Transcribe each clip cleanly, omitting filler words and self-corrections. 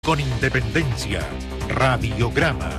Con independencia, Radiograma.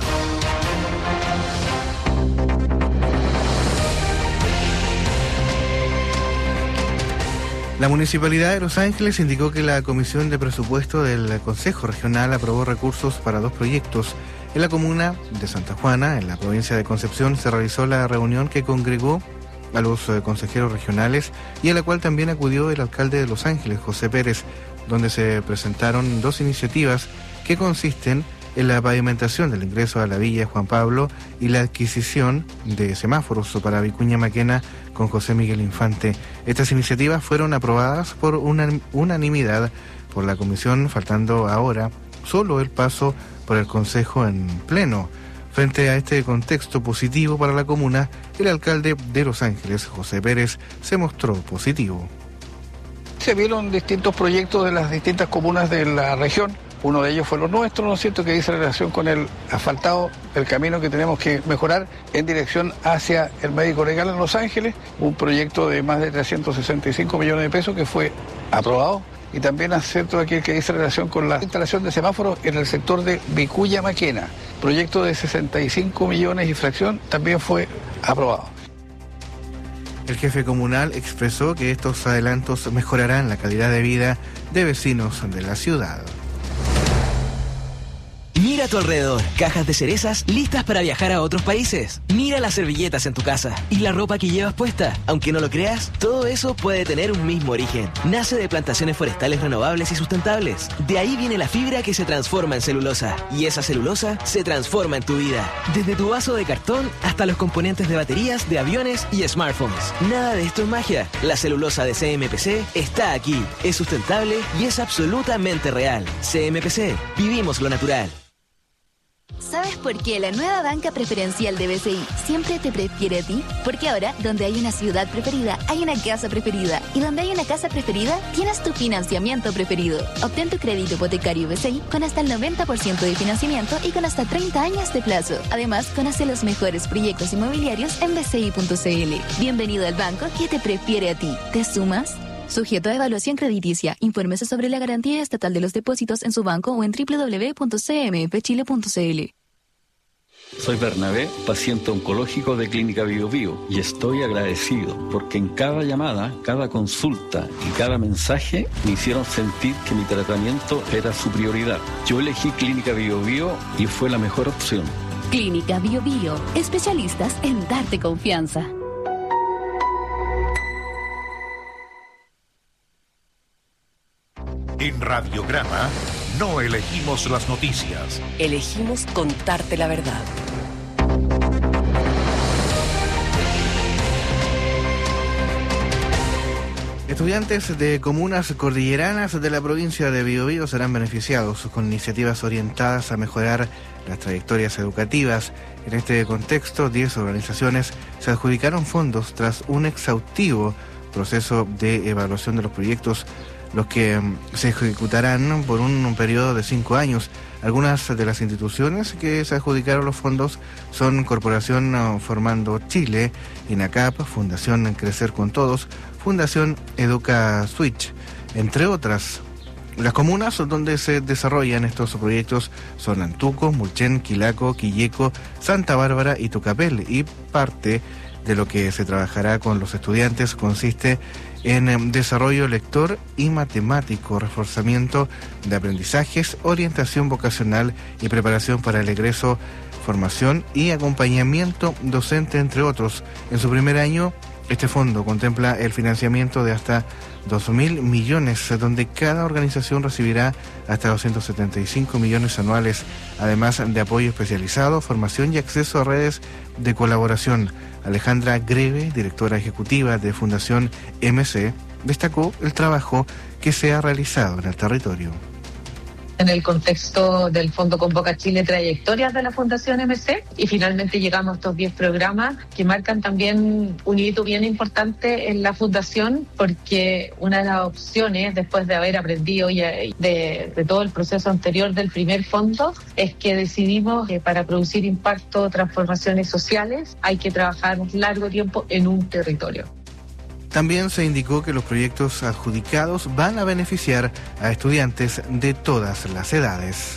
La Municipalidad de Los Ángeles indicó que la Comisión de Presupuesto del Consejo Regional aprobó recursos para 2 proyectos. En la comuna de Santa Juana, en la provincia de Concepción, se realizó la reunión que congregó a los consejeros regionales y a la cual también acudió el alcalde de Los Ángeles, José Pérez, donde se presentaron 2 iniciativas que consisten en la pavimentación del ingreso a la Villa Juan Pablo y la adquisición de semáforos para Vicuña Maquena con José Miguel Infante. Estas iniciativas fueron aprobadas por unanimidad por la comisión, faltando ahora solo el paso por el Consejo en pleno. Frente a este contexto positivo para la comuna, el alcalde de Los Ángeles, José Pérez, se mostró positivo. Se vieron distintos proyectos de las distintas comunas de la región. Uno de ellos fue lo nuestro, ¿no es cierto?, que dice relación con el asfaltado, el camino que tenemos que mejorar en dirección hacia el médico legal en Los Ángeles, un proyecto de más de 365 millones de pesos que fue aprobado. Y también acepto aquí el que dice relación con la instalación de semáforos en el sector de Vicuña Maquena, proyecto de 65 millones y fracción, también fue aprobado. El jefe comunal expresó que estos adelantos mejorarán la calidad de vida de vecinos de la ciudad. Mira a tu alrededor, cajas de cerezas listas para viajar a otros países. Mira las servilletas en tu casa y la ropa que llevas puesta. Aunque no lo creas, todo eso puede tener un mismo origen. Nace de plantaciones forestales renovables y sustentables. De ahí viene la fibra que se transforma en celulosa. Y esa celulosa se transforma en tu vida. Desde tu vaso de cartón hasta los componentes de baterías, de aviones y smartphones. Nada de esto es magia. La celulosa de CMPC está aquí. Es sustentable y es absolutamente real. CMPC, vivimos lo natural. ¿Sabes por qué la nueva banca preferencial de BCI siempre te prefiere a ti? Porque ahora, donde hay una ciudad preferida, hay una casa preferida. Y donde hay una casa preferida, tienes tu financiamiento preferido. Obtén tu crédito hipotecario BCI con hasta el 90% de financiamiento y con hasta 30 años de plazo. Además, conoce los mejores proyectos inmobiliarios en bci.cl. Bienvenido al banco que te prefiere a ti. ¿Te sumas? Sujeto a evaluación crediticia. Infórmese sobre la garantía estatal de los depósitos en su banco o en www.cmfchile.cl. Soy Bernabé, paciente oncológico de Clínica Bio Bio, y estoy agradecido porque en cada llamada, cada consulta y cada mensaje me hicieron sentir que mi tratamiento era su prioridad. Yo elegí Clínica Bio Bio y fue la mejor opción. Clínica Bio Bio, especialistas en darte confianza. En Radiograma no elegimos las noticias. Elegimos contarte la verdad. Estudiantes de comunas cordilleranas de la provincia de Biobío serán beneficiados con iniciativas orientadas a mejorar las trayectorias educativas. En este contexto, 10 organizaciones se adjudicaron fondos tras un exhaustivo proceso de evaluación de los proyectos, los que se ejecutarán por un periodo de 5 años. Algunas de las instituciones que se adjudicaron los fondos son Corporación Formando Chile, INACAP, Fundación Crecer con Todos, Fundación Educa Switch, entre otras. Las comunas donde se desarrollan estos proyectos son Antuco, Mulchen, Quilaco, Quilleco, Santa Bárbara y Tucapel, y parte de lo que se trabajará con los estudiantes consiste en desarrollo lector y matemático, reforzamiento de aprendizajes, orientación vocacional y preparación para el egreso, formación y acompañamiento docente, entre otros. En su primer año, este fondo contempla el financiamiento de hasta 2.000 millones, donde cada organización recibirá hasta 275 millones anuales, además de apoyo especializado, formación y acceso a redes de colaboración. Alejandra Greve, directora ejecutiva de Fundación MC, destacó el trabajo que se ha realizado en el territorio. En el contexto del Fondo Convoca Chile Trayectorias de la Fundación MC, y finalmente llegamos a estos 10 programas que marcan también un hito bien importante en la Fundación, porque una de las opciones, después de haber aprendido de todo el proceso anterior del primer fondo, es que decidimos que para producir impacto, transformaciones sociales, hay que trabajar un largo tiempo en un territorio. También se indicó que los proyectos adjudicados van a beneficiar a estudiantes de todas las edades.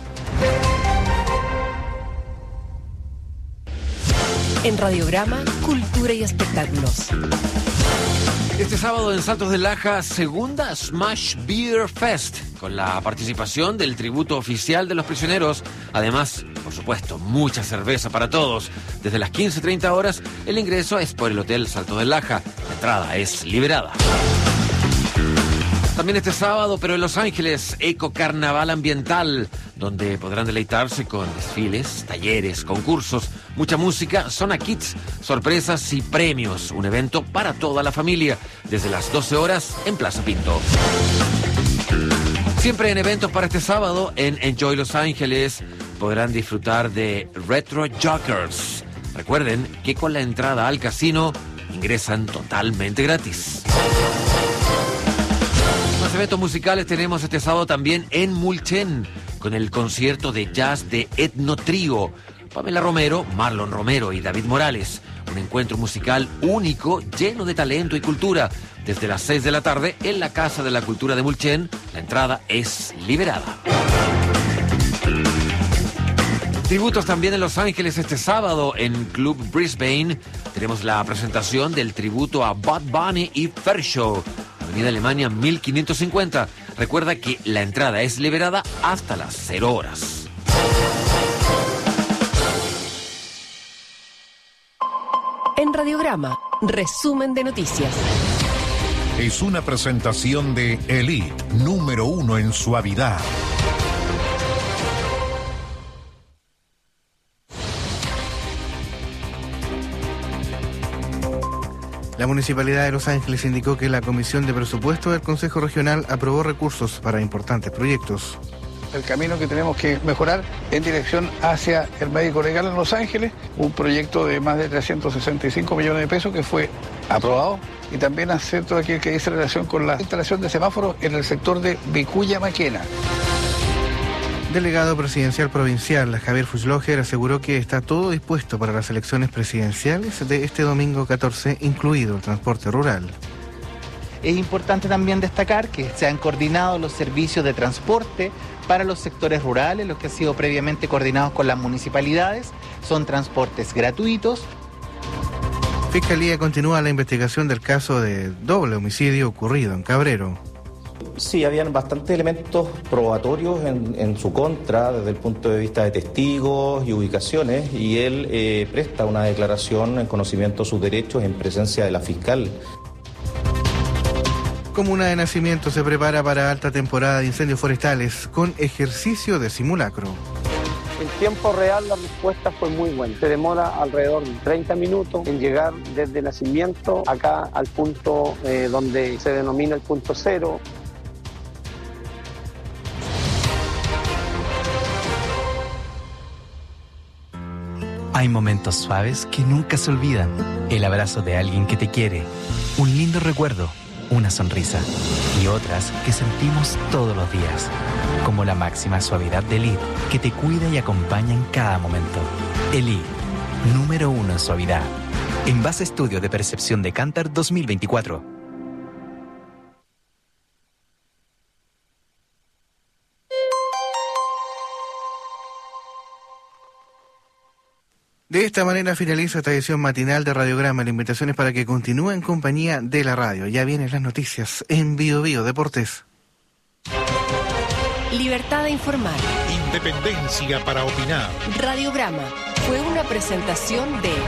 En Radiograma, Cultura y Espectáculos. Este sábado en Saltos del Laja, segunda Smash Beer Fest, con la participación del tributo oficial de los prisioneros. Además, por supuesto, mucha cerveza para todos. Desde las 15:30 horas, el ingreso es por el Hotel Saltos del Laja. La entrada es liberada. También este sábado, pero en Los Ángeles, Eco Carnaval Ambiental, donde podrán deleitarse con desfiles, talleres, concursos, mucha música, zona kids, sorpresas y premios. Un evento para toda la familia, desde las 12 horas en Plaza Pinto. Siempre en eventos para este sábado, en Enjoy Los Ángeles, podrán disfrutar de Retro Jokers. Recuerden que con la entrada al casino ingresan totalmente gratis. Más eventos musicales tenemos este sábado también en Mulchen, con el concierto de jazz de Etno Trío. Pamela Romero, Marlon Romero y David Morales. Un encuentro musical único, lleno de talento y cultura. Desde las 6 de la tarde en la Casa de la Cultura de Mulchen. La entrada es liberada. Tributos también en Los Ángeles este sábado en Club Brisbane. Tenemos la presentación del tributo a Bad Bunny y Fair Show. Avenida Alemania 1550. Recuerda que la entrada es liberada hasta las 0 horas. En Radiograma, resumen de noticias. Es una presentación de Elite, número 1 en suavidad. La Municipalidad de Los Ángeles indicó que la Comisión de Presupuesto del Consejo Regional aprobó recursos para importantes proyectos. El camino que tenemos que mejorar en dirección hacia el médico legal en Los Ángeles, un proyecto de más de 365 millones de pesos que fue aprobado, y también hacer todo aquel que dice relación con la instalación de semáforos en el sector de Vicuña Maquena. Delegado presidencial provincial Javier Fuchsloger aseguró que está todo dispuesto para las elecciones presidenciales de este domingo 14, incluido el transporte rural. Es importante también destacar que se han coordinado los servicios de transporte para los sectores rurales, los que han sido previamente coordinados con las municipalidades. Son transportes gratuitos. Fiscalía continúa la investigación del caso de doble homicidio ocurrido en Cabrero. Sí, habían bastantes elementos probatorios en su contra desde el punto de vista de testigos y ubicaciones, y él presta una declaración en conocimiento de sus derechos en presencia de la fiscal. Comuna de Nacimiento se prepara para alta temporada de incendios forestales con ejercicio de simulacro. En tiempo real la respuesta fue muy buena. Se demora alrededor de 30 minutos en llegar desde Nacimiento acá al punto donde se denomina el punto cero. Hay momentos suaves que nunca se olvidan. El abrazo de alguien que te quiere, un lindo recuerdo, una sonrisa, y otras que sentimos todos los días, como la máxima suavidad de Elite, que te cuida y acompaña en cada momento. Elite, número 1 en suavidad. En base a estudio de percepción de Kantar 2024. De esta manera finaliza esta edición matinal de Radiograma. La invitación es para que continúe en compañía de la radio. Ya vienen las noticias en Bio Bio Deportes. Libertad de informar. Independencia para opinar. Radiograma fue una presentación de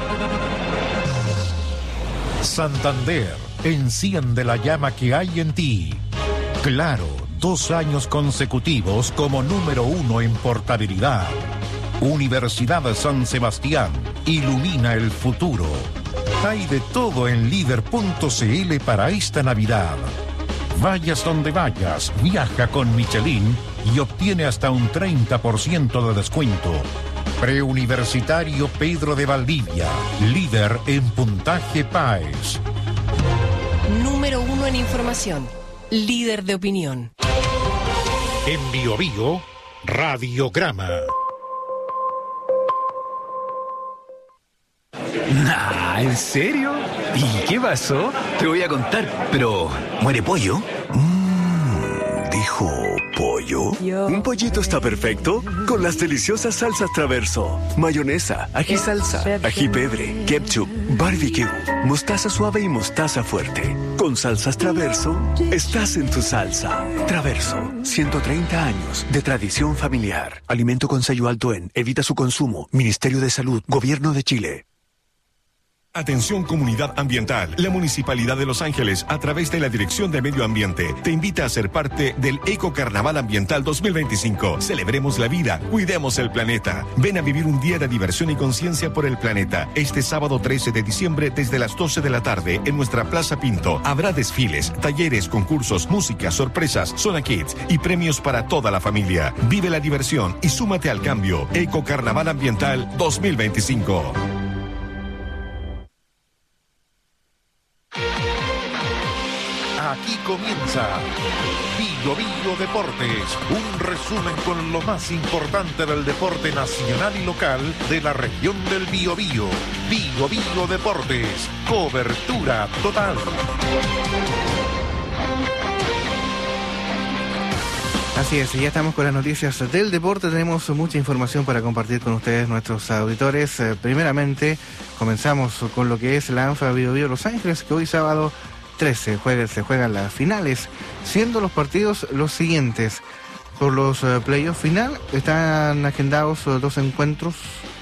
Santander, enciende la llama que hay en ti. Claro, 2 años consecutivos como número 1 en portabilidad. Universidad de San Sebastián, ilumina el futuro. Hay de todo en líder.cl para esta Navidad. Vayas donde vayas, viaja con Michelin y obtiene hasta un 30% de descuento. Preuniversitario Pedro de Valdivia, líder en puntaje PAES. Número 1 en información, líder de opinión. En Bio Bio, Radiograma. Nah, ¿en serio? ¿Y qué pasó? Te voy a contar, pero ¿muere pollo? ¿Dijo pollo? Un pollito está perfecto con las deliciosas salsas Traverso. Mayonesa, ají salsa, ají pebre, ketchup, barbecue, mostaza suave y mostaza fuerte. Con salsas Traverso, estás en tu salsa. Traverso, 130 años de tradición familiar. Alimento con sello alto en. Evita su consumo. Ministerio de Salud, Gobierno de Chile. Atención comunidad ambiental. La Municipalidad de Los Ángeles, a través de la Dirección de Medio Ambiente, te invita a ser parte del Eco Carnaval Ambiental 2025. Celebremos la vida, cuidemos el planeta. Ven a vivir un día de diversión y conciencia por el planeta. Este sábado 13 de diciembre, desde las 12 de la tarde, en nuestra Plaza Pinto, habrá desfiles, talleres, concursos, música, sorpresas, zona kids y premios para toda la familia. Vive la diversión y súmate al cambio. Eco Carnaval Ambiental 2025. Aquí comienza Bio Deportes, un resumen con lo más importante del deporte nacional y local de la región del Biobío. Bio Deportes, cobertura total. Así es, ya estamos con las noticias del deporte. Tenemos mucha información para compartir con ustedes, nuestros auditores. Primeramente, comenzamos con lo que es la ANFA Biobío Los Ángeles, que hoy sábado 13 se juegan las finales, siendo los partidos los siguientes. Por los playoffs final están agendados dos encuentros,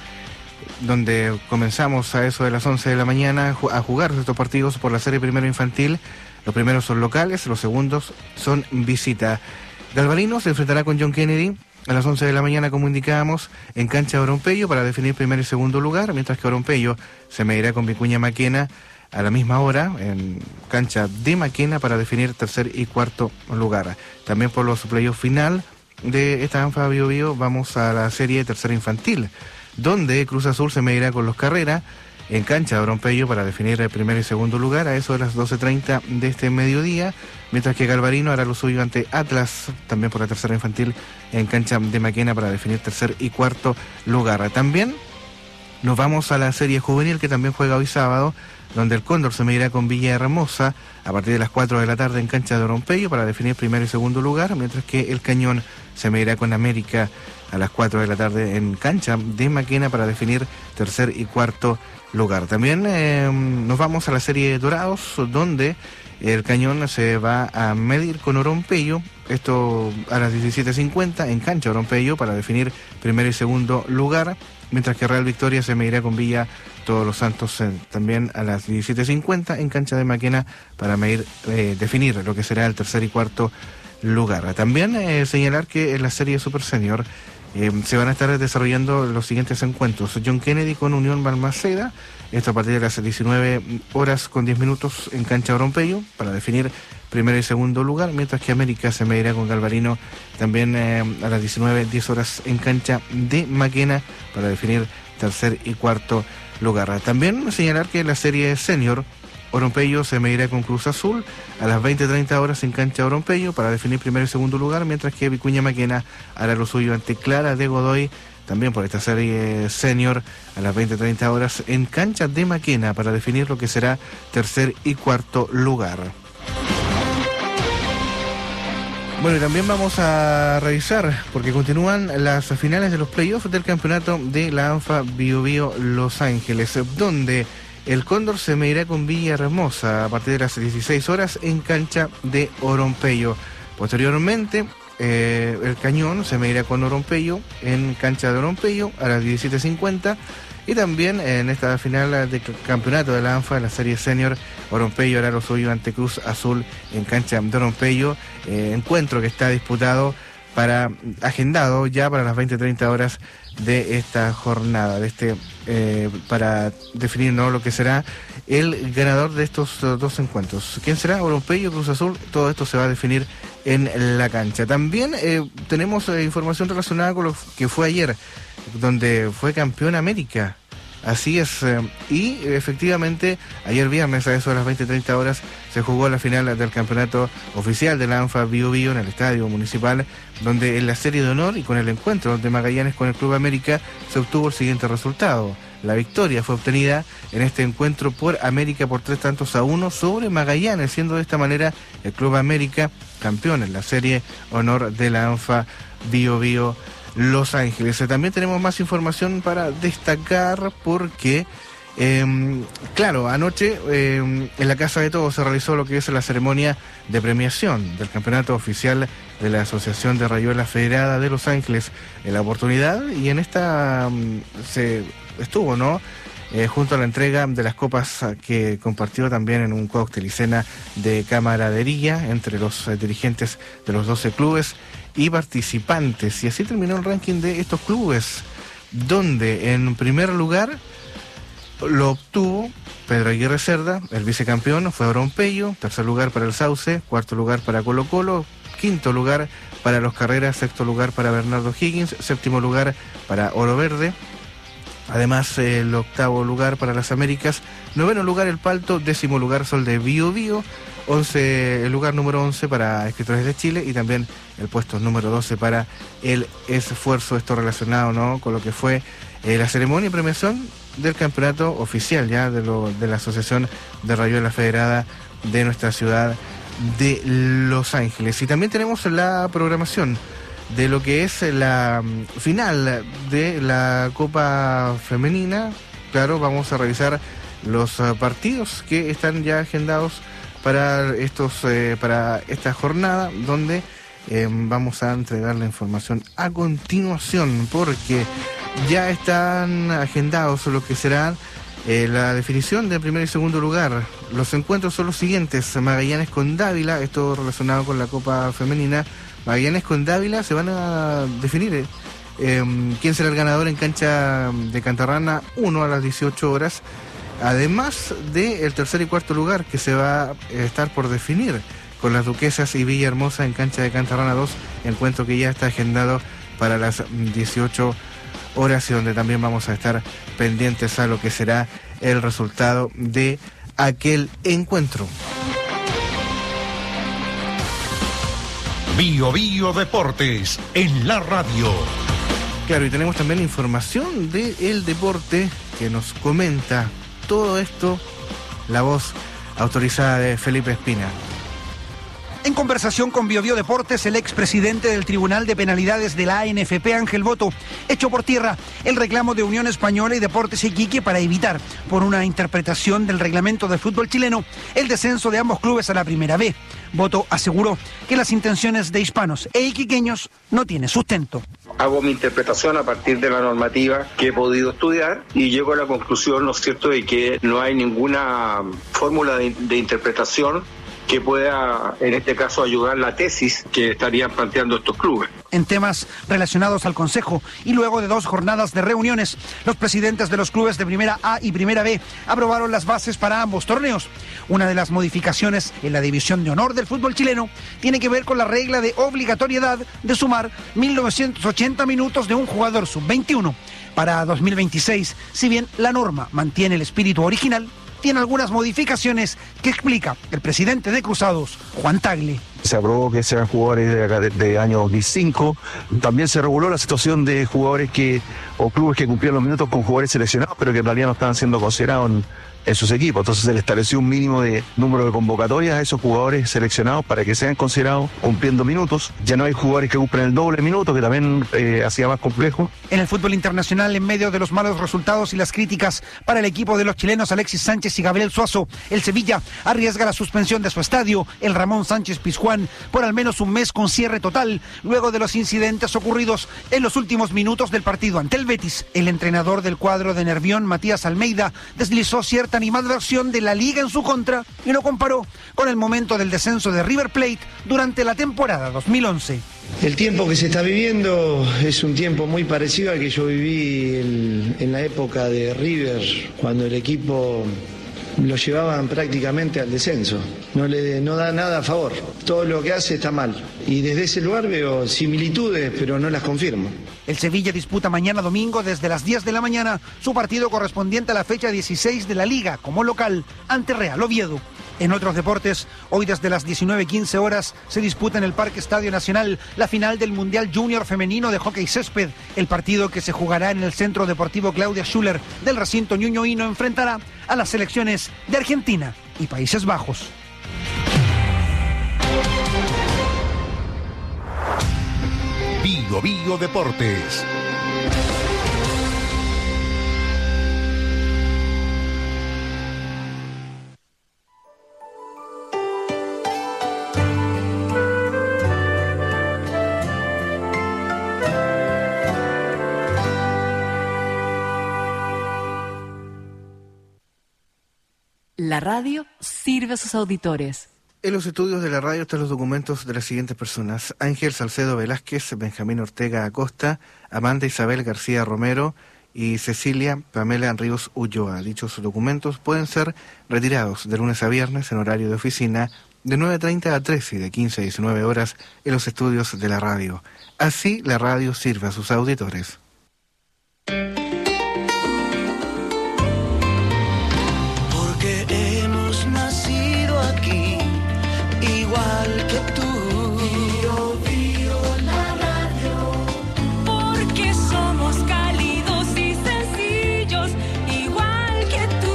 donde comenzamos a eso de las 11 de la mañana a jugar estos partidos por la serie primero infantil. Los primeros son locales, los segundos son visita. Galvarino se enfrentará con John Kennedy a las 11 de la mañana, como indicábamos, en cancha de Oronpello para definir primer y segundo lugar, mientras que Oronpello se medirá con Vicuña Maquena a la misma hora en cancha de Maquena para definir tercer y cuarto lugar. También por los playoffs final de esta ANFA Biobío vamos a la serie tercera infantil, donde Cruz Azul se medirá con los Carrera en cancha de Oronpello para definir el primer y segundo lugar a eso de las 12:30 de este mediodía, mientras que Galvarino hará lo suyo ante Atlas, también por la tercera infantil en cancha de Maquena para definir tercer y cuarto lugar. También nos vamos a la serie juvenil, que también juega hoy sábado, donde el Cóndor se medirá con Villahermosa a partir de las 4 de la tarde en cancha de Oronpello para definir primer y segundo lugar, mientras que el Cañón se medirá con América a las 4 de la tarde en cancha de Maquena para definir tercer y cuarto lugar. También nos vamos a la serie Dorados, donde el Cañón se va a medir con Oronpello, esto a las 17:50 en cancha de Oronpello para definir primer y segundo lugar, mientras que Real Victoria se medirá con Villa Todos los Santos también a las 17:50 en cancha de Maquena para definir lo que será el tercer y cuarto lugar. También señalar que en la serie Super Senior se van a estar desarrollando los siguientes encuentros. John Kennedy con Unión Balmaceda, esto a partir de las 19:10 en cancha de Oronpello para definir primero y segundo lugar, mientras que América se medirá con Galvarino también a las 19:10 en cancha de Maquena para definir tercer y cuarto lugar. También señalar que en la serie Senior Oronpello se medirá con Cruz Azul a las 20:30 en cancha de Oronpello para definir primer y segundo lugar, mientras que Vicuña Maquena hará lo suyo ante Clara de Godoy, también por esta serie Senior a las 20:30 en cancha de Maquena para definir lo que será tercer y cuarto lugar. Bueno, y también vamos a revisar, porque continúan las finales de los playoffs del campeonato de la ANFA Biobío Los Ángeles, donde el Cóndor se medirá con Villahermosa a partir de las 16 en cancha de Oronpello. Posteriormente, el Cañón se medirá con Oronpello en cancha de Oronpello a las 17:50. Y también en esta final del campeonato de la ANFA, en la serie Senior, Oronpello hará lo suyo ante Cruz Azul en cancha de Oronpello. Encuentro que está disputado agendado ya para las 20:30 de esta jornada, para definir lo que será el ganador de estos dos encuentros. ¿Quién será? Oronpello, Cruz Azul, todo esto se va a definir en la cancha. También tenemos información relacionada con lo que fue ayer, donde fue campeón América. Así es, y efectivamente ayer viernes a eso de las 20:30 se jugó la final del campeonato oficial de la ANFA Biobío en el Estadio Municipal, donde en la serie de honor y con el encuentro de Magallanes con el Club América se obtuvo el siguiente resultado. La victoria fue obtenida en este encuentro por América por 3-1 sobre Magallanes, siendo de esta manera el Club América campeón en la serie honor de la ANFA Bio Bio Los Ángeles. También tenemos más información para destacar porque claro, anoche en la Casa de Todos se realizó lo que es la ceremonia de premiación del campeonato oficial de la Asociación de Rayuela Federada de Los Ángeles en la oportunidad, y en esta se estuvo, ¿no? Junto a la entrega de las copas que compartió también en un cóctel y cena de camaradería entre los dirigentes de los 12 clubes y participantes. Y así terminó el ranking de estos clubes, donde en primer lugar lo obtuvo Pedro Aguirre Cerda, el vicecampeón fue Abrón Pello, tercer lugar para el Sauce, cuarto lugar para Colo Colo, quinto lugar para los Carreras, sexto lugar para Bernardo Higgins, séptimo lugar para Oro Verde, además el octavo lugar para las Américas, noveno lugar el Palto, décimo lugar Sol de Bio Bio, el lugar número 11 para Escritores de Chile y también el puesto número 12 para el Esfuerzo, esto relacionado, ¿no?, con lo que fue la ceremonia y premiación del campeonato oficial ya de la Asociación de Rayuela Federada de nuestra ciudad de Los Ángeles. Y también tenemos la programación de lo que es la final de la Copa Femenina. Claro, vamos a revisar los partidos que están ya agendados para esta jornada, donde vamos a entregar la información a continuación, porque ya están agendados lo que será la definición de primer y segundo lugar. Los encuentros son los siguientes: Magallanes con Dávila, esto relacionado con la Copa Femenina. Magallanes con Dávila se van a definir quién será el ganador en cancha de Cantarrana 1 a las 18 horas, además del tercer y cuarto lugar que se va a estar por definir con las Duquesas y Villahermosa en cancha de Cantarrana 2, encuentro que ya está agendado para las 18 horas y donde también vamos a estar pendientes a lo que será el resultado de aquel encuentro. Bio Bio Deportes en la radio. Claro, y tenemos también información del deporte que nos comenta todo esto, la voz autorizada de Felipe Espina. En conversación con Bio Bio Deportes, el expresidente del Tribunal de Penalidades de la ANFP, Ángel Boto, echó por tierra el reclamo de Unión Española y Deportes Iquique para evitar, por una interpretación del reglamento del fútbol chileno, el descenso de ambos clubes a la Primera B. Boto aseguró que las intenciones de hispanos e iquiqueños no tienen sustento. Hago mi interpretación a partir de la normativa que he podido estudiar y llego a la conclusión, ¿no es cierto?, de que no hay ninguna fórmula de interpretación que pueda, en este caso, ayudar la tesis que estarían planteando estos clubes. En temas relacionados al Consejo y luego de 2 jornadas de reuniones, los presidentes de los clubes de Primera A y Primera B aprobaron las bases para ambos torneos. Una de las modificaciones en la división de honor del fútbol chileno tiene que ver con la regla de obligatoriedad de sumar 1.980 minutos de un jugador sub-21. Para 2026, si bien la norma mantiene el espíritu original, tiene algunas modificaciones que explica el presidente de Cruzados, Juan Tagle. Se aprobó que sean jugadores de año 2005. También se reguló la situación de jugadores o clubes que cumplían los minutos con jugadores seleccionados, pero que en realidad no estaban siendo considerados en sus equipos. Entonces se le estableció un mínimo de número de convocatorias a esos jugadores seleccionados para que sean considerados cumpliendo minutos. Ya no hay jugadores que cumplen el doble minuto, que también hacía más complejo. En el fútbol internacional, en medio de los malos resultados y las críticas para el equipo de los chilenos Alexis Sánchez y Gabriel Suazo, el Sevilla arriesga la suspensión de su estadio, el Ramón Sánchez Pizjuán, por al menos un mes con cierre total, luego de los incidentes ocurridos en los últimos minutos del partido ante el Betis. El entrenador del cuadro de Nervión, Matías Almeida, deslizó cierta animadversión de la liga en su contra y lo comparó con el momento del descenso de River Plate durante la temporada 2011. El tiempo que se está viviendo es un tiempo muy parecido al que yo viví en la época de River, cuando el equipo lo llevaban prácticamente al descenso. No da nada a favor. Todo lo que hace está mal. Y desde ese lugar veo similitudes, pero no las confirmo. El Sevilla disputa mañana domingo desde las 10 de la mañana su partido correspondiente a la fecha 16 de la Liga como local ante Real Oviedo. En otros deportes, hoy desde las 19:15 horas se disputa en el Parque Estadio Nacional la final del Mundial Junior Femenino de Hockey Césped. El partido, que se jugará en el Centro Deportivo Claudia Schuller del recinto Ñuñoíno, enfrentará a las selecciones de Argentina y Países Bajos. Bio Bio Deportes. La radio sirve a sus auditores. En los estudios de la radio están los documentos de las siguientes personas: Ángel Salcedo Velázquez, Benjamín Ortega Acosta, Amanda Isabel García Romero y Cecilia Pamela Ríos Ulloa. Dichos documentos pueden ser retirados de lunes a viernes en horario de oficina de 9:30 a 13 y de 15 a 19 horas en los estudios de la radio. Así la radio sirve a sus auditores. Porque hemos nacido aquí, igual que tú. Bio, bio, la radio. Porque somos cálidos y sencillos, igual que tú.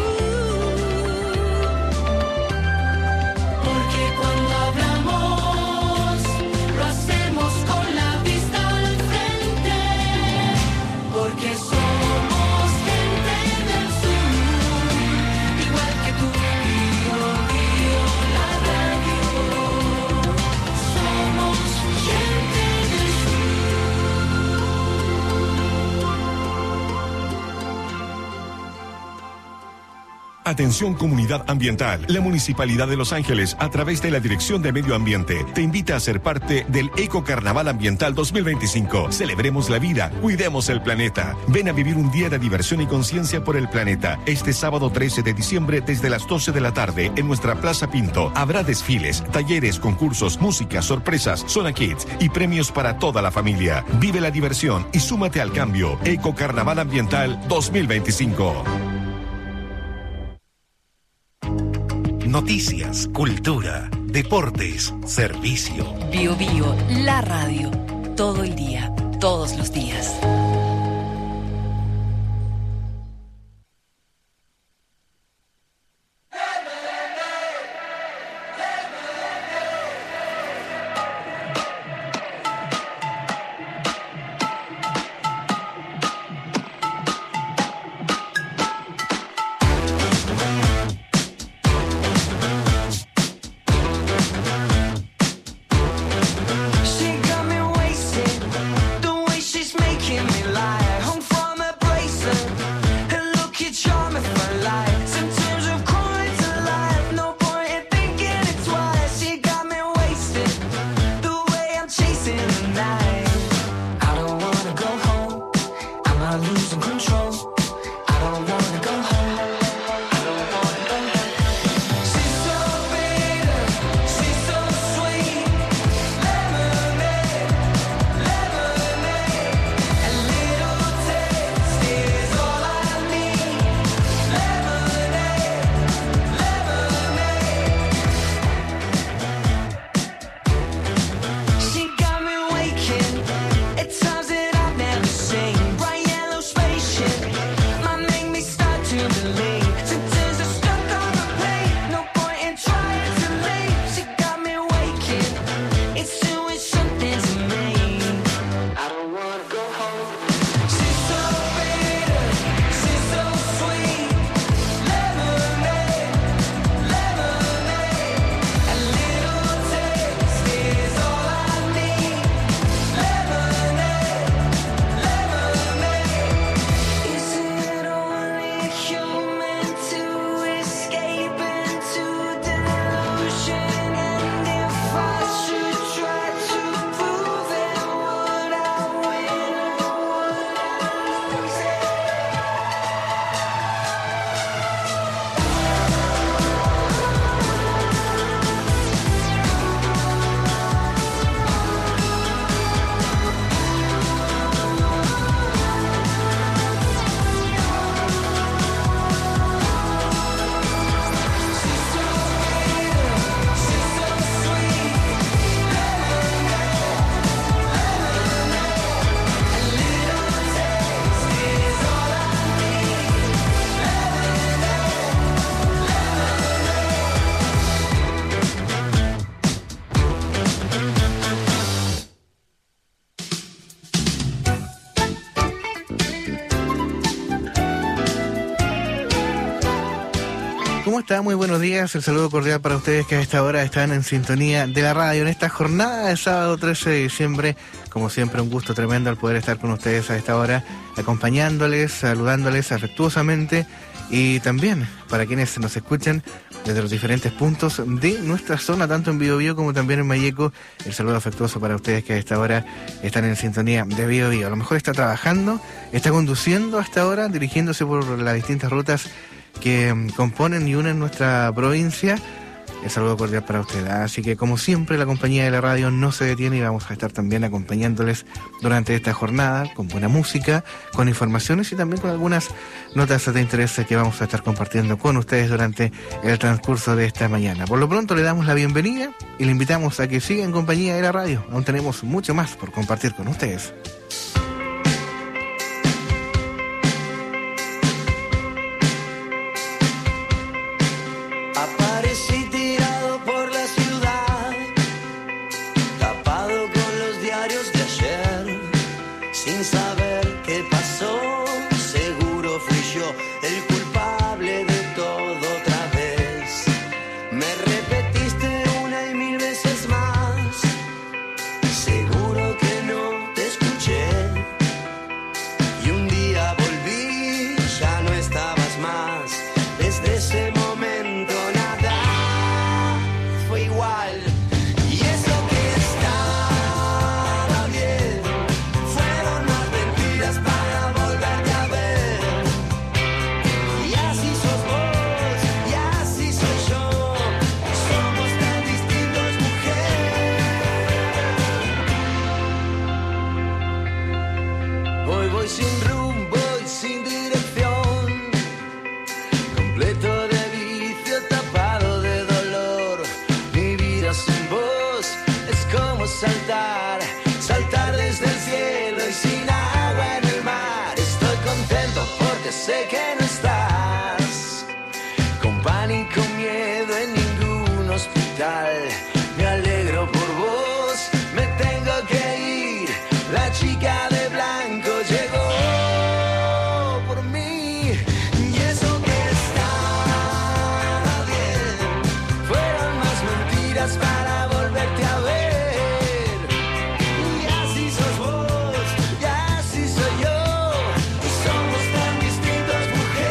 Porque cuando hablamos, lo hacemos con la vista al frente. Porque somos gente del sur, igual que tú. Bio, bio, la radio. Somos gente del Atención comunidad ambiental. La Municipalidad de Los Ángeles, a través de la Dirección de Medio Ambiente, te invita a ser parte del Eco Carnaval Ambiental 2025. Celebremos la vida, cuidemos el planeta. Ven a vivir un día de diversión y conciencia por el planeta. Este sábado 13 de diciembre desde las 12 de la tarde en nuestra Plaza Pinto. Habrá desfiles, talleres, concursos, música, sorpresas, zona kids y premios para toda la familia. Vive la diversión y súmate al cambio. Eco Carnaval Ambiental 2025. Noticias, cultura, deportes, servicio. Bio Bio, la radio. Todo el día, todos los días. She got me wasted, the way she's making me lie. Home from a bracelet, her look you charm me for life. Sometimes I'm calling to life, no point in thinking it twice. She got me wasted, the way I'm chasing the night. I don't wanna go home, am I losing control? I don't wanna go home, I don't wanna go home. She's so bitter, she's so sweet. Lemonade, lemonade, a ¿Cómo está? Muy buenos días. El saludo cordial para ustedes que a esta hora están en sintonía de la radio en esta jornada de sábado 13 de diciembre. Como siempre, un gusto tremendo al poder estar con ustedes a esta hora, acompañándoles, saludándoles afectuosamente y también para quienes nos escuchan desde los diferentes puntos de nuestra zona, tanto en Biobío como también en Malleco. El saludo afectuoso para ustedes que a esta hora están en sintonía de Biobío. A lo mejor está trabajando, está conduciendo hasta ahora, dirigiéndose por las distintas rutas que componen y unen nuestra provincia. El saludo cordial para usted. Así que, como siempre, la compañía de la radio no se detiene y vamos a estar también acompañándoles durante esta jornada con buena música, con informaciones y también con algunas notas de interés que vamos a estar compartiendo con ustedes durante el transcurso de esta mañana. Por lo pronto le damos la bienvenida y le invitamos a que siga en compañía de la radio. Aún tenemos mucho más por compartir con ustedes. Aparecí tirado por la ciudad, tapado con los diarios de ayer, sin saber qué pasó. Seguro fui yo el culpable de todo otra vez. Me repetiste una y mil veces más, seguro que no te escuché. Y un día volví, ya no estabas más. Desde ese momento nada fue igual. Y eso que estaba bien fueron más mentiras para volverte a ver. Y así sos vos, y así soy yo. Somos tan distintos, mujer. Hoy voy sin rumbo y sin dirección, completo de vicio, tapado de dolor. Mi vida sin vos es como saltar, saltar desde el cielo y sin agua en el mar. Estoy contento porque sé que no estás, con pánico, miedo en ningún hospital. Me alegro por vos, me tengo que ir. La chica de blanco llegó por mí. Y eso que estaba bien fueron más mentiras para volverte a ver. Y así sos vos, y así soy yo. Somos tan distintos, mujer.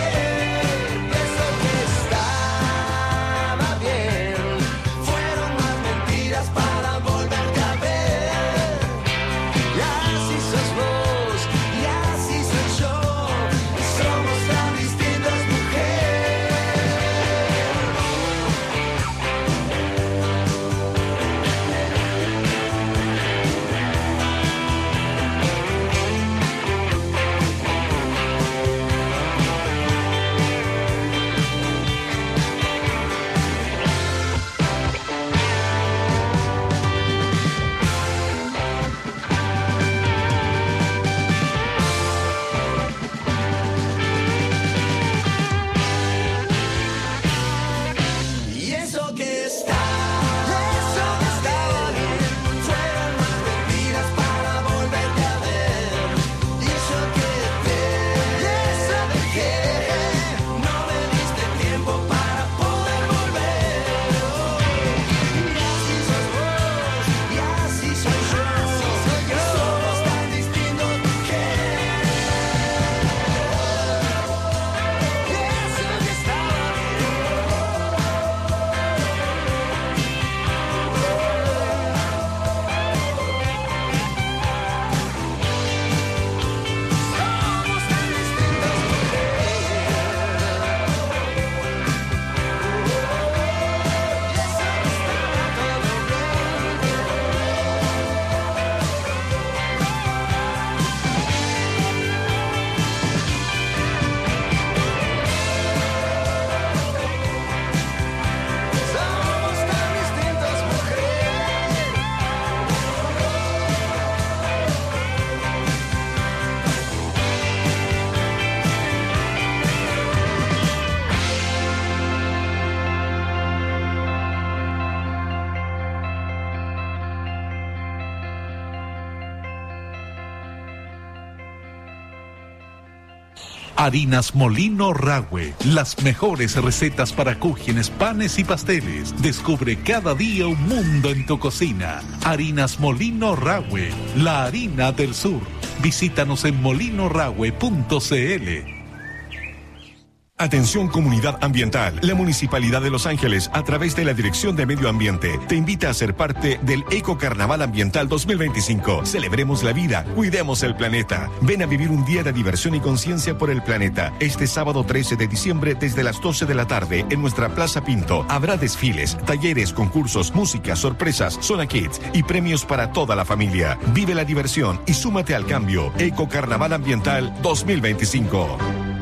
Harinas Molino Rahue, las mejores recetas para cúgenes, panes y pasteles. Descubre cada día un mundo en tu cocina. Harinas Molino Rahue, la harina del sur. Visítanos en molinorahue.cl. Atención comunidad ambiental. La Municipalidad de Los Ángeles, a través de la Dirección de Medio Ambiente, te invita a ser parte del Eco Carnaval Ambiental 2025. Celebremos la vida, cuidemos el planeta. Ven a vivir un día de diversión y conciencia por el planeta. Este sábado 13 de diciembre desde las 12 de la tarde en nuestra Plaza Pinto. Habrá desfiles, talleres, concursos, música, sorpresas, zona kids y premios para toda la familia. Vive la diversión y súmate al cambio. Eco Carnaval Ambiental 2025.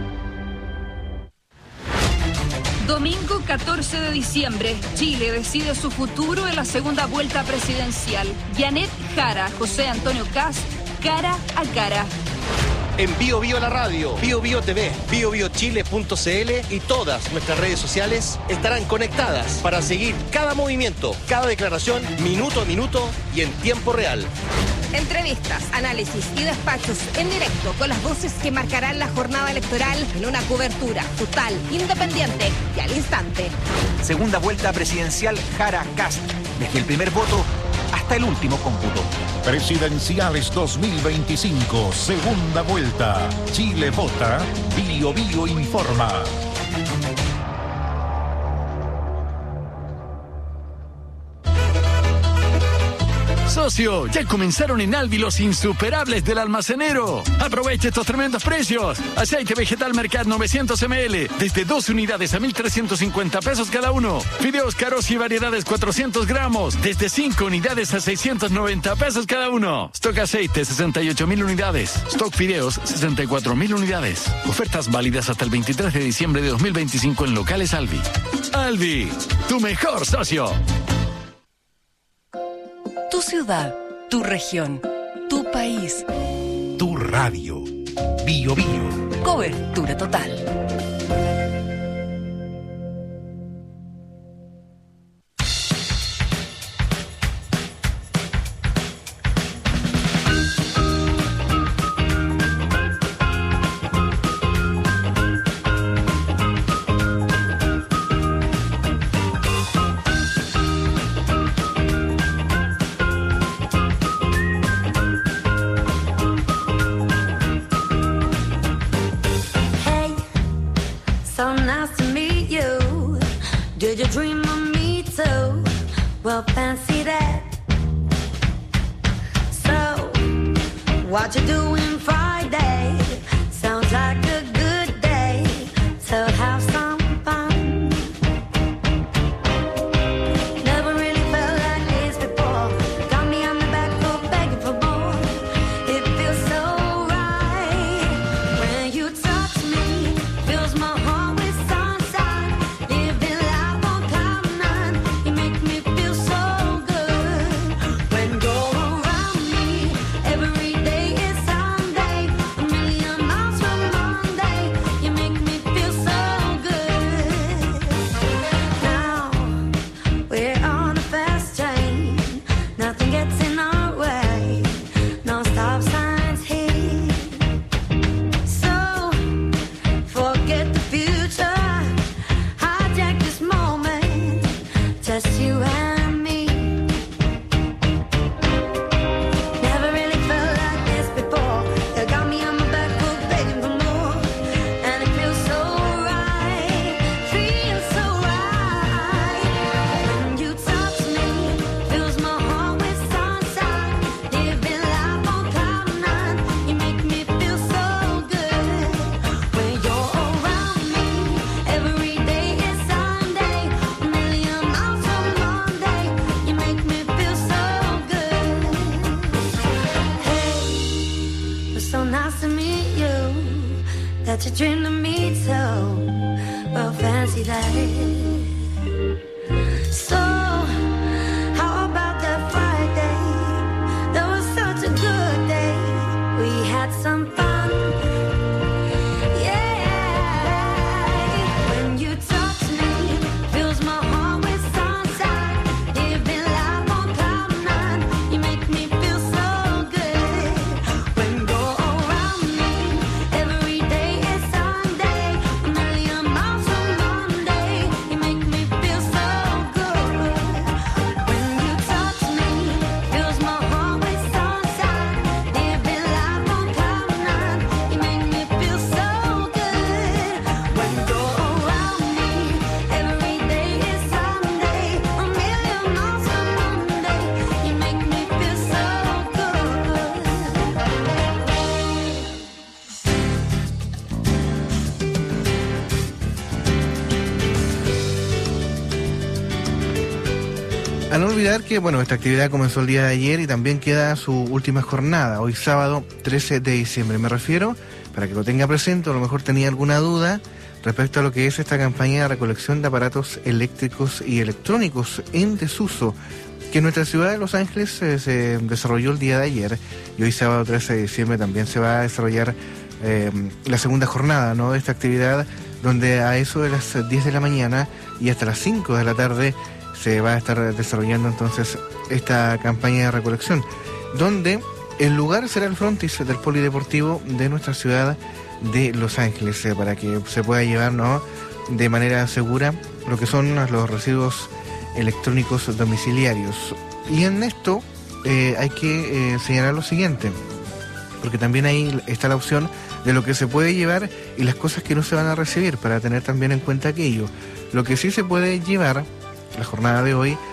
Domingo 14 de diciembre, Chile decide su futuro en la segunda vuelta presidencial. Janet Jara, José Antonio Kast, cara a cara. En Bio Bio la radio, Bio Bio TV, biobiochile.cl y todas nuestras redes sociales estarán conectadas para seguir cada movimiento, cada declaración, minuto a minuto y en tiempo real. Entrevistas, análisis y despachos en directo con las voces que marcarán la jornada electoral en una cobertura total, independiente y al instante. Segunda vuelta presidencial Jara Kast. Desde el primer voto hasta el último cómputo. Presidenciales 2025, segunda vuelta. Chile vota, Bio Bio informa. Socio, ya comenzaron en Alvi los insuperables del almacenero. Aproveche estos tremendos precios. Aceite vegetal Mercat 900 ml, desde 2 unidades a 1,350 pesos cada uno. Fideos caros y variedades 400 gramos, desde 5 unidades a 690 pesos cada uno. Stock aceite 68,000 unidades. Stock fideos 64,000 unidades. Ofertas válidas hasta el 23 de diciembre de 2025 en locales Alvi. Alvi, tu mejor socio. Tu ciudad, tu región, tu país. Tu radio. Bio Bio. Cobertura total. What you doing Friday? Sounds like a good day to have some fun. Never really felt like this before. Got me on the back foot begging for more. It feels so right when you touch me. Fills my heart with sunshine. Living life on cloud nine. You make me feel so good when you're around me. Every day. That you dream to meet so well, fancy that. So, how about that Friday? That was such a good day. We had some fun. Yeah, when you touch me, fills my heart with sunshine. Living life on cloud nine, you make me feel so good. When you're around me, every day is sunshine. A no olvidar que, bueno, esta actividad comenzó el día de ayer y también queda su última jornada, hoy sábado 13 de diciembre. Me refiero, para que lo tenga presente, a lo mejor tenía alguna duda respecto a lo que es esta campaña de recolección de aparatos eléctricos y electrónicos en desuso, que en nuestra ciudad de Los Ángeles se desarrolló el día de ayer, y hoy sábado 13 de diciembre también se va a desarrollar la segunda jornada, ¿no?, de esta actividad, donde a eso de las 10 de la mañana y hasta las 5 de la tarde se va a estar desarrollando entonces esta campaña de recolección, donde el lugar será el frontis del polideportivo de nuestra ciudad de Los Ángeles, para que se pueda llevar, ¿no?, de manera segura lo que son los residuos electrónicos domiciliarios. Y en esto hay que señalar lo siguiente, porque también ahí está la opción de lo que se puede llevar y las cosas que no se van a recibir, para tener también en cuenta aquello. Lo que sí se puede llevar la jornada de hoy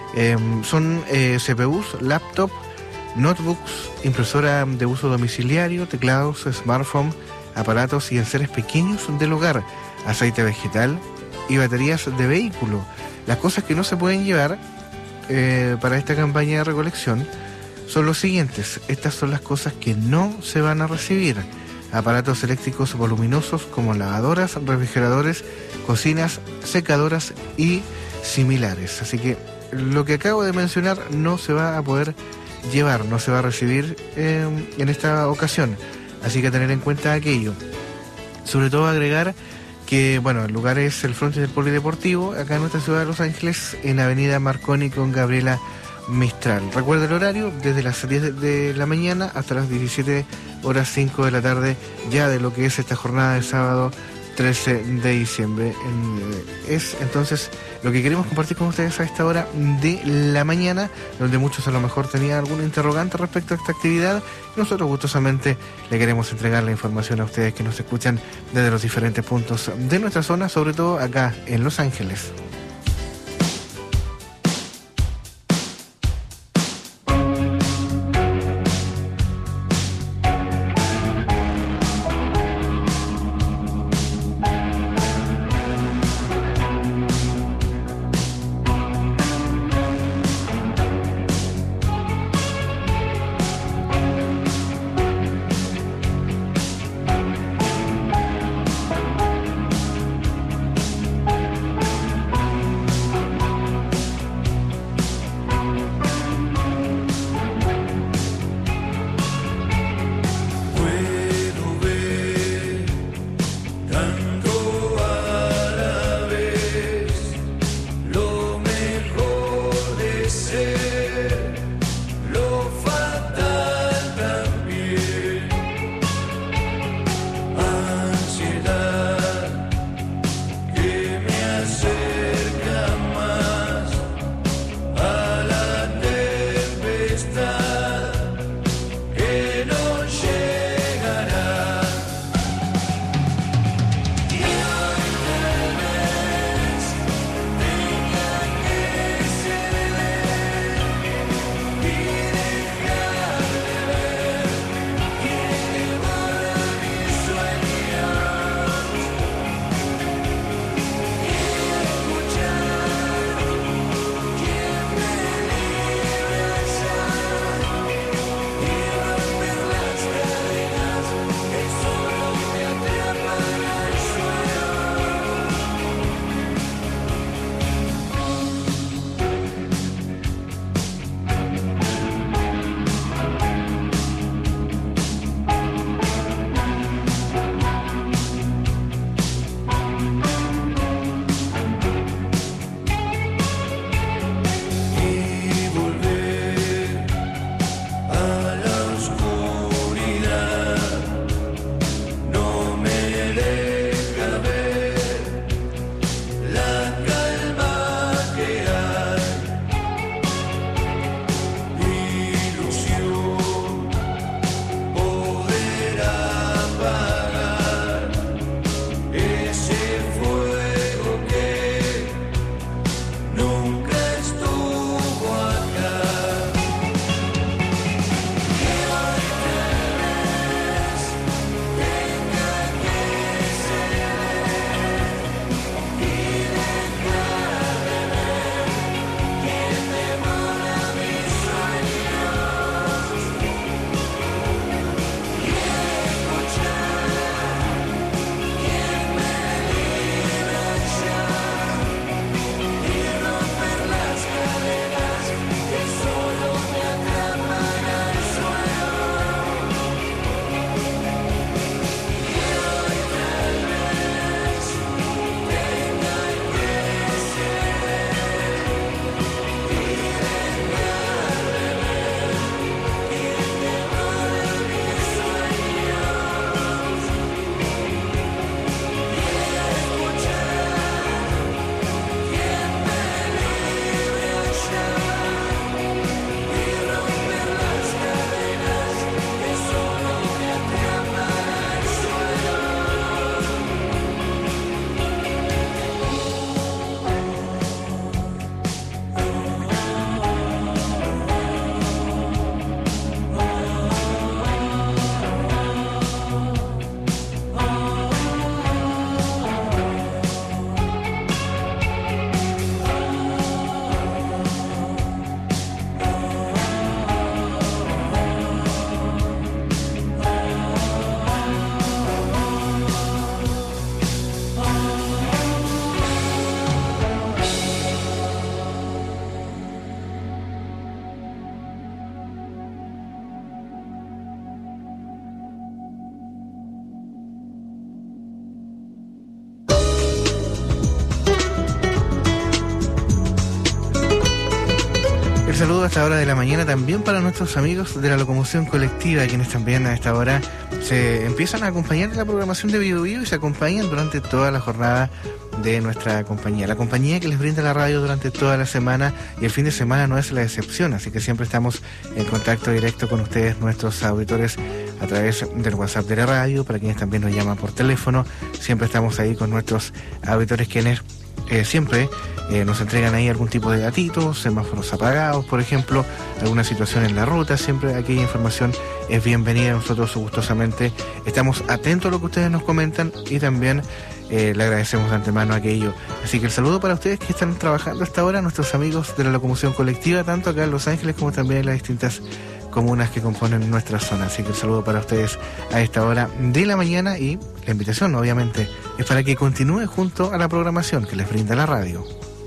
son CPUs, laptop, notebooks, impresora de uso domiciliario, teclados, smartphone, aparatos y enseres pequeños del hogar, aceite vegetal y baterías de vehículo. Las cosas que no se pueden llevar para esta campaña de recolección son los siguientes. Estas son las cosas que no se van a recibir: aparatos eléctricos voluminosos como lavadoras, refrigeradores, cocinas, secadoras y similares. Así que lo que acabo de mencionar no se va a poder llevar, no se va a recibir en esta ocasión. Así que tener en cuenta aquello. Sobre todo agregar que, bueno, el lugar es el frontis del polideportivo, acá en nuestra ciudad de Los Ángeles, en Avenida Marconi con Gabriela Mistral. Recuerda el horario, desde las 10 de la mañana hasta las 17:05 de la tarde, ya de lo que es esta jornada de sábado 13 de diciembre. Es entonces lo que queremos compartir con ustedes a esta hora de la mañana, donde muchos a lo mejor tenían algún interrogante respecto a esta actividad. Nosotros gustosamente le queremos entregar la información a ustedes que nos escuchan desde los diferentes puntos de nuestra zona, sobre todo acá en Los Ángeles. a esta hora de la mañana también para nuestros amigos de la locomoción colectiva, quienes también a esta hora se empiezan a acompañar de la programación de Bio Bio y se acompañan durante toda la jornada de nuestra compañía. La compañía que les brinda la radio durante toda la semana, y el fin de semana no es la excepción, así que siempre estamos en contacto directo con ustedes, nuestros auditores, a través del WhatsApp de la radio, para quienes también nos llaman por teléfono. Siempre estamos ahí con nuestros auditores, quienes siempre nos entregan ahí algún tipo de datitos, semáforos apagados, por ejemplo, alguna situación en la ruta. Siempre aquella información es bienvenida. Nosotros gustosamente estamos atentos a lo que ustedes nos comentan y también le agradecemos de antemano aquello. Así que el saludo para ustedes que están trabajando hasta ahora, nuestros amigos de la locomoción colectiva, tanto acá en Los Ángeles como también en las distintas comunas que componen nuestra zona. Así que el saludo para ustedes a esta hora de la mañana, y la invitación obviamente es para que continúe junto a la programación que les brinda la radio.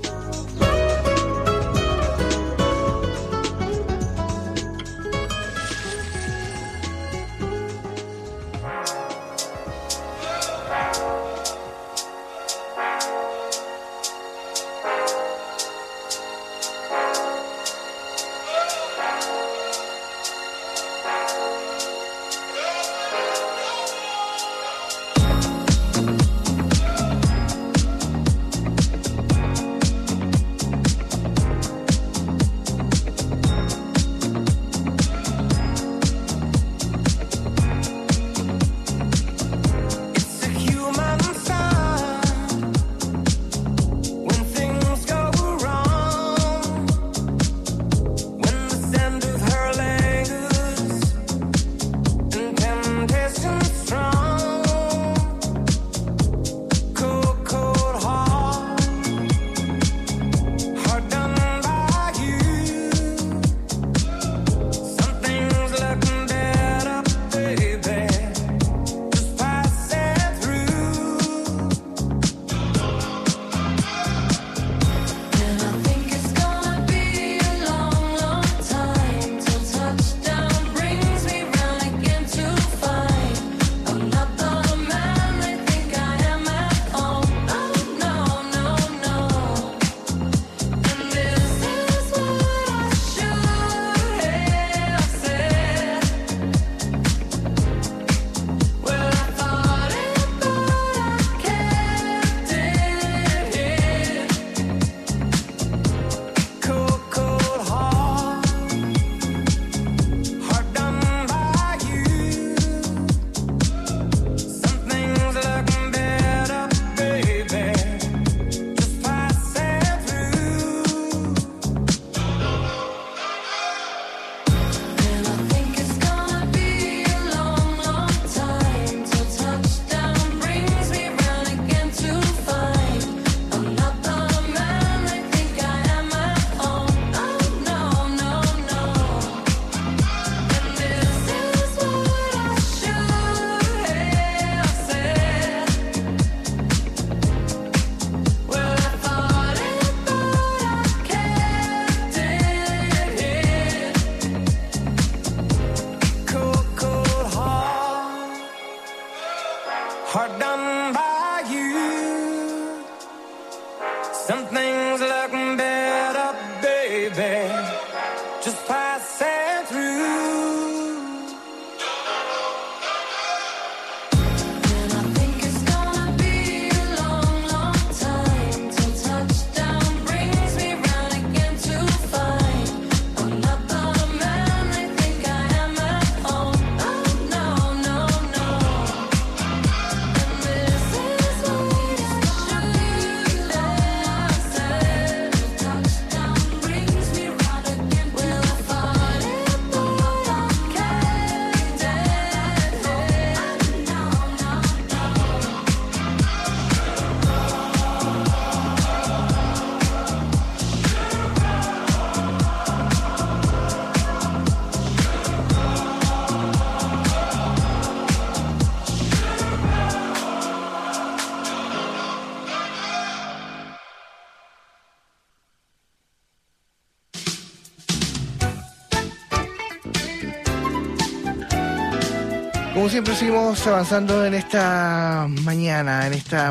Como siempre seguimos avanzando en esta mañana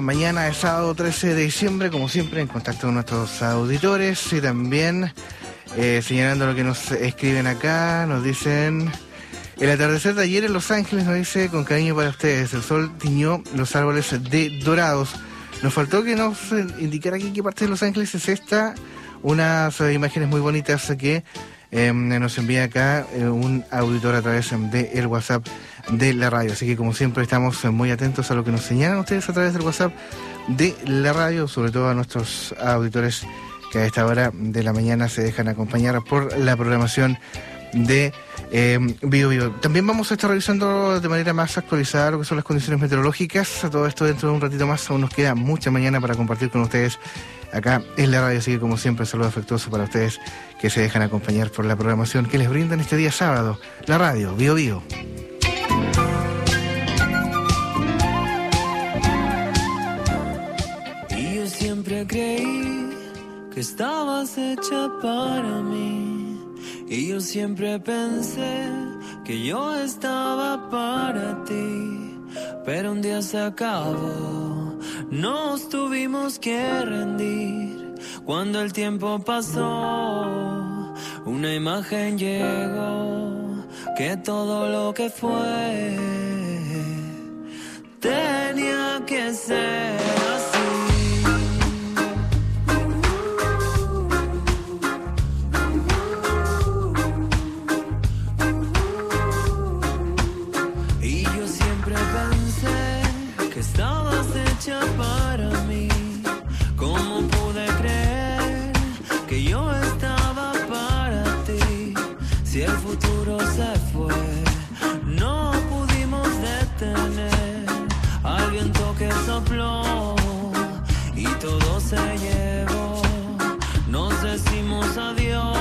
de sábado 13 de diciembre, como siempre en contacto con nuestros auditores y también señalando lo que nos escriben acá. Nos dicen: el atardecer de ayer en Los Ángeles, nos dice, con cariño para ustedes. El sol tiñó los árboles de dorados. Nos faltó que nos indicara aquí qué parte de Los Ángeles es esta. Unas imágenes muy bonitas que nos envía acá un auditor a través del WhatsApp de la radio. Así que, como siempre, estamos muy atentos a lo que nos señalan ustedes a través del WhatsApp de la radio, sobre todo a nuestros auditores que a esta hora de la mañana se dejan acompañar por la programación de Bio Bio. También vamos a estar revisando de manera más actualizada lo que son las condiciones meteorológicas. Todo esto dentro de un ratito más. Aún nos queda mucha mañana para compartir con ustedes acá en la radio. Así que, como siempre, saludo afectuoso para ustedes que se dejan acompañar por la programación que les brindan este día sábado. La radio Bio Bio. Y yo siempre creí que estabas hecha para mí. Y yo siempre pensé que yo estaba para ti. Pero un día se acabó, nos tuvimos que rendir. Cuando el tiempo pasó, una imagen llegó, que todo lo que fue tenía que ser así. Estabas hecha para mí. ¿Cómo pude creer que yo estaba para ti? Si el futuro se fue, no pudimos detener al viento que sopló y todo se llevó. Nos decimos adiós,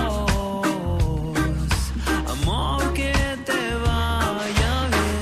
amor, que te vaya bien.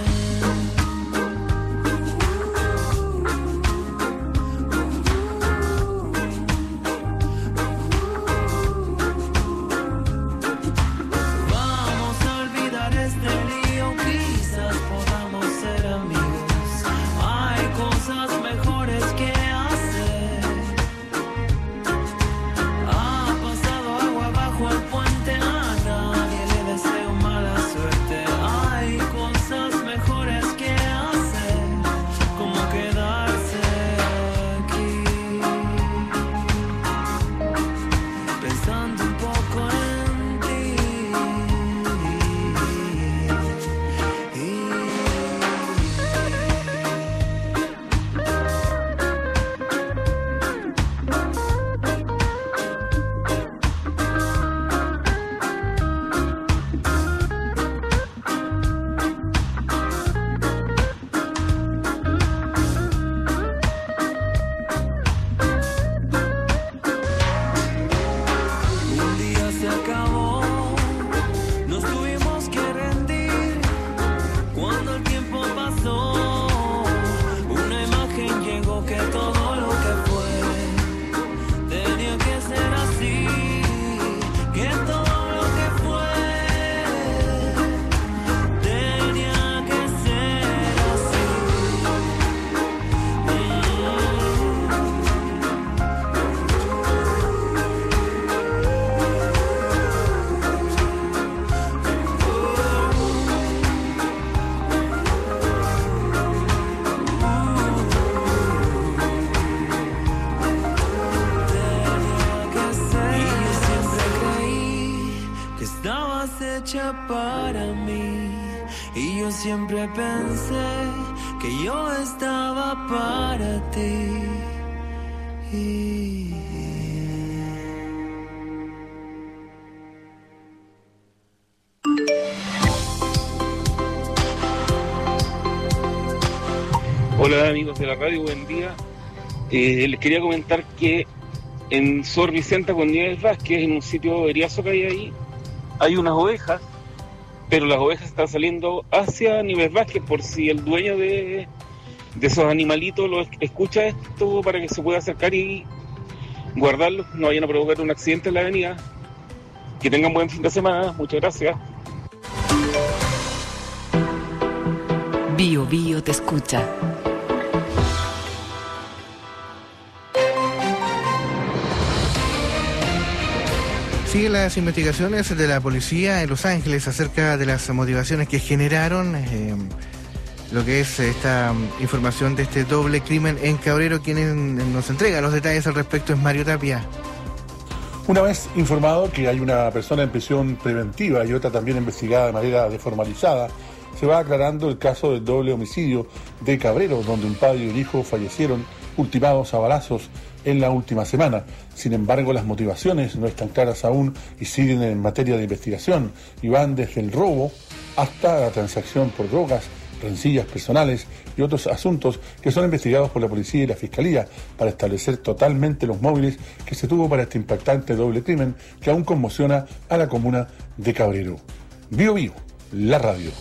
Para mí, y yo siempre pensé que yo estaba para ti. Hola amigos de la radio, buen día. Les quería comentar que en Sor Vicenta con Nieves Vázquez, en un sitio eriazo que hay ahí, hay unas ovejas, pero las ovejas están saliendo hacia Nieves Vázquez, por si el dueño de esos animalitos lo escucha esto, para que se pueda acercar y guardarlos, no vayan a provocar un accidente en la avenida. Que tengan buen fin de semana, muchas gracias. Bio Bio te escucha. Siguen las investigaciones de la policía en Los Ángeles acerca de las motivaciones que generaron lo que es esta información de este doble crimen en Cabrero. Quien nos entrega los detalles al respecto es Mario Tapia. Una vez informado que hay una persona en prisión preventiva y otra también investigada de manera desformalizada, se va aclarando el caso del doble homicidio de Cabrero, donde un padre y un hijo fallecieron ultimados a balazos en la última semana. Sin embargo, las motivaciones no están claras aún y siguen en materia de investigación y van desde el robo hasta la transacción por drogas, rencillas personales y otros asuntos que son investigados por la policía y la fiscalía para establecer totalmente los móviles que se tuvo para este impactante doble crimen que aún conmociona a la comuna de Cabrero. Bio Bio, la radio.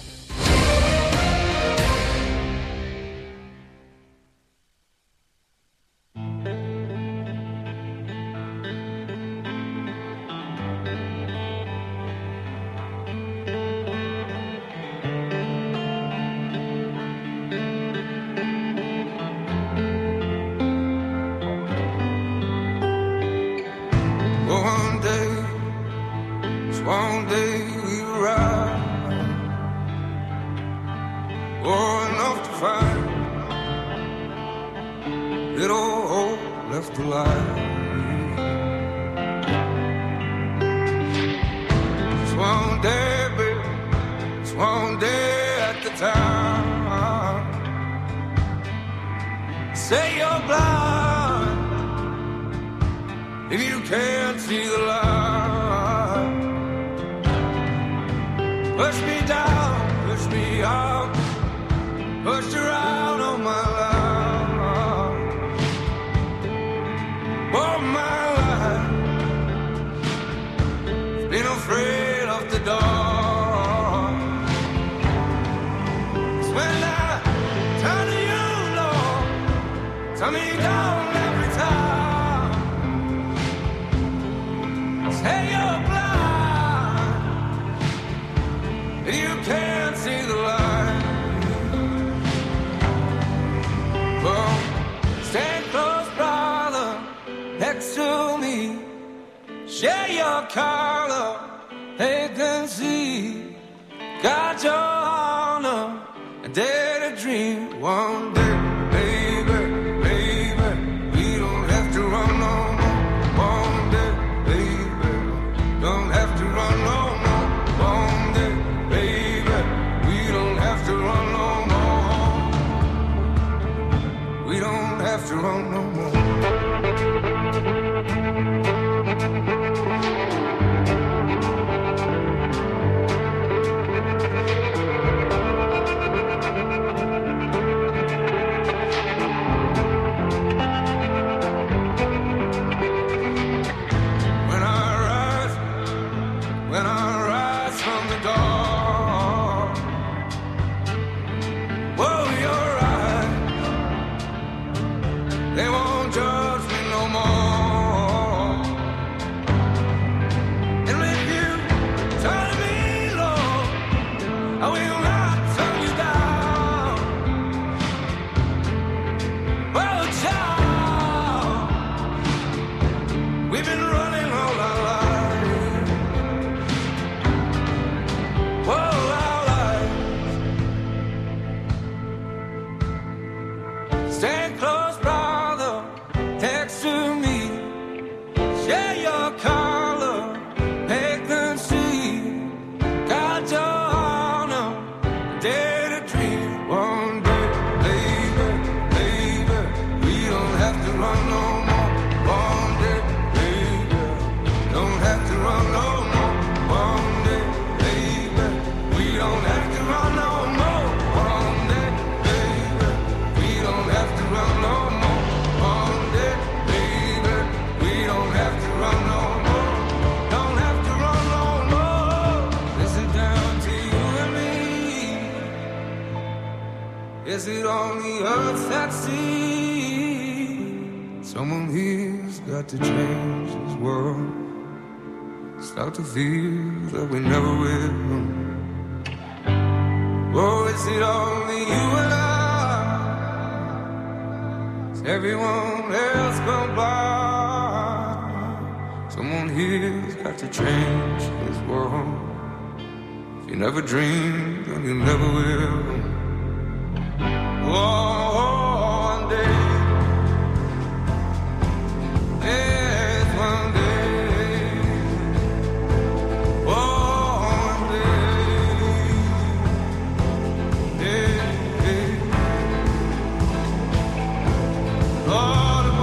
Is it on the earth that sees? Someone here's got to change this world. Start to feel that we never will. Oh, is it only you and I? Is everyone else gone by? Someone here's got got to change this world. If you never dream, then you never will. Oh, one day, yes, one day, oh, one day, yeah, yeah. Oh.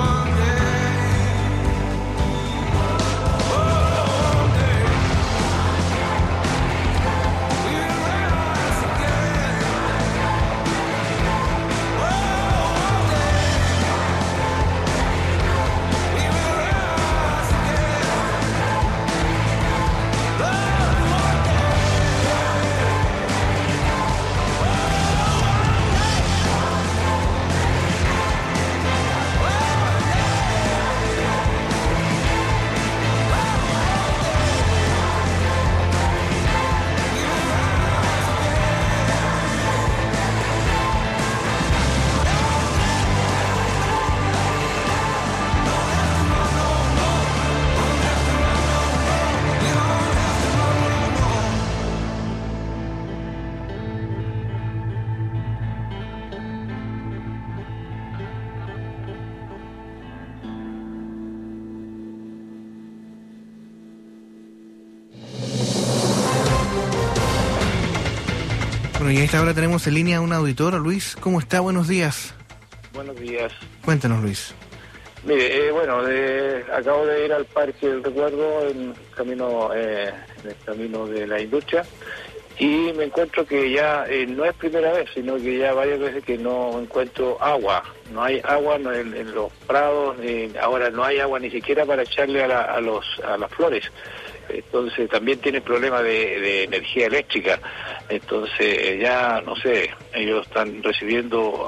Bueno, y a esta hora tenemos en línea a un auditor. Luis, ¿cómo está? Buenos días. Buenos días. Cuéntanos, Luis. Mire, acabo de ir al Parque del Recuerdo en el camino de la industria y me encuentro que ya no es primera vez, sino que ya varias veces que no encuentro agua. No hay agua en los prados, ahora no hay agua ni siquiera para echarle a las flores. Entonces también tiene problemas de energía eléctrica. Entonces ya, no sé, ellos están recibiendo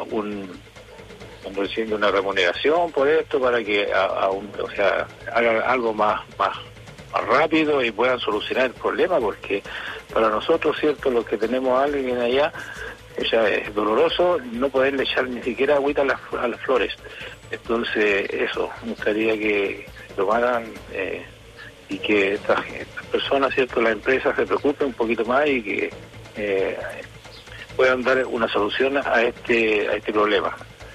una remuneración por esto para que hagan algo más rápido y puedan solucionar el problema, porque para nosotros, cierto, los que tenemos a alguien allá, es doloroso no poderle echar ni siquiera agüita a las flores. Entonces eso, me gustaría que lo hagan y que estas personas, cierto, la empresa se preocupe un poquito más y que puedan dar una solución a este problema.